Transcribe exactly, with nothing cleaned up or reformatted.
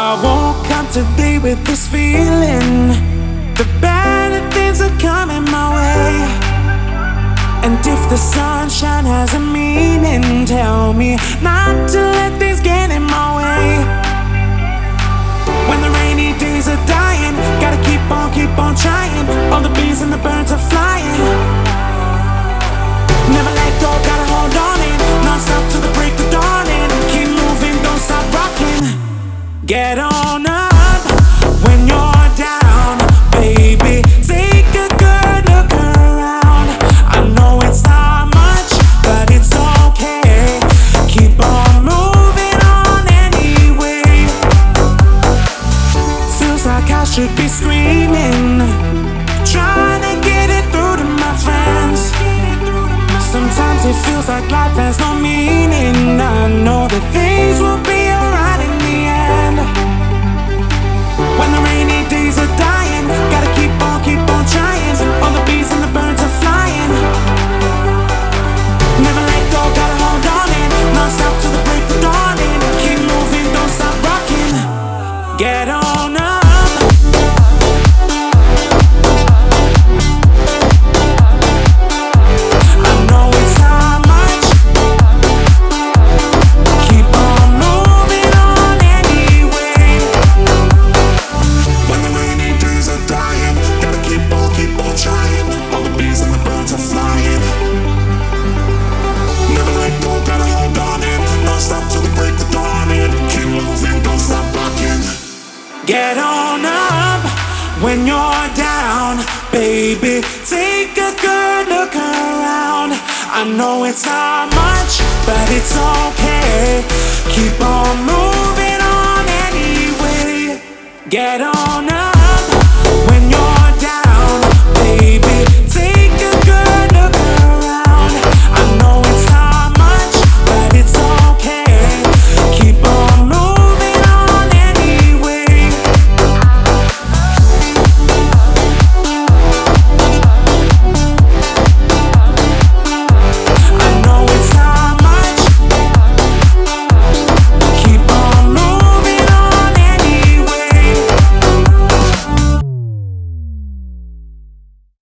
I woke up today with this feeling. The better things are coming my way. And if the sunshine has a meaning, tell me not to let things get in my way. When the rainy days are dying, gotta keep on, keep on trying. All the bees and the birds are flying. Never let go, gotta hold on in. Non-stop till the break of dawn in. Keep moving, don't stop rocking. Get on up when you're down, baby. Take a good look around. I know it's not much, but it's okay. Keep on moving on anyway. Feels like I should be screaming, trying to get it through to my friends. Sometimes it feels like life has no meaning. I know that things will be alright in the end. When the rainy days are dying, gotta keep on, keep on trying. All the bees and the birds are flying. Never let go, gotta hold on in. Non-stop till the break of dawn in. Keep moving, don't stop rocking. Get on up. Get on up when you're down, baby. Take a good look around. I know it's not much, but it's okay. Keep on moving on anyway. Get on up.